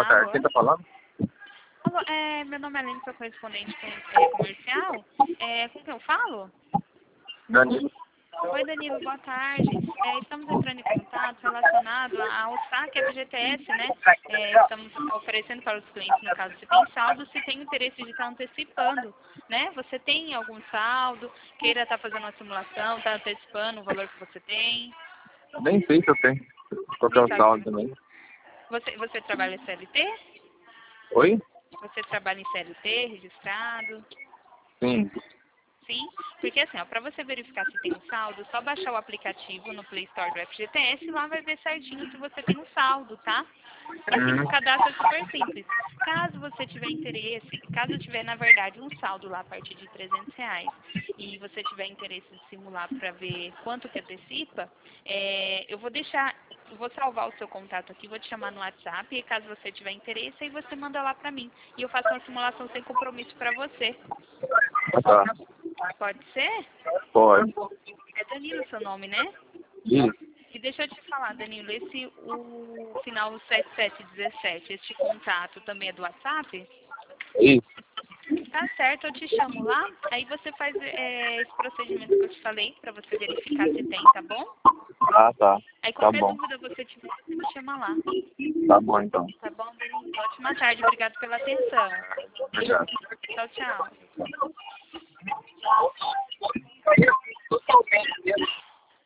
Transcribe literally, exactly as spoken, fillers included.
Boa tarde, quem tá falando? Alô, é, meu nome é Aline, sou correspondente com, é, comercial. É, com quem eu falo? Danilo. Oi, Danilo, boa tarde. É, estamos entrando em contato relacionado ao saque F G T S, né? É, estamos oferecendo para os clientes, no caso, se tem saldo, se tem interesse de estar antecipando, né? Você tem algum saldo, queira estar fazendo uma simulação, estar antecipando o valor que você tem? Nem sei se eu tenho. Qual que é o saldo também? Você, você trabalha em C L T? Oi? Você trabalha em C L T, registrado? Sim. Sim, porque assim, ó, para você verificar se tem um saldo, só baixar o aplicativo no Play Store do F G T S e lá vai ver certinho se você tem um saldo, tá? E assim, Hum. o cadastro é super simples. Caso você tiver interesse, caso tiver, na verdade, um saldo lá a partir de trezentos reais e você tiver interesse de simular para ver quanto que antecipa, é, eu vou deixar, eu vou salvar o seu contato aqui, vou te chamar no WhatsApp e caso você tiver interesse, aí você manda lá para mim. E eu faço uma simulação sem compromisso para você. Tá. Pode ser? Pode. É Danilo seu nome, né? Isso. E deixa eu te falar, Danilo, esse, o final setenta e sete dezessete, este contato também é do WhatsApp? Isso. Tá certo, eu te chamo lá, aí você faz é, esse procedimento que eu te falei, pra você verificar se tem, tá bom? Ah, tá. Aí Tá qualquer bom. dúvida você tiver, você me chama lá. Tá bom, então. Tá bom, Danilo? Ótima tarde, obrigado pela atenção. Obrigado. Tchau, tchau.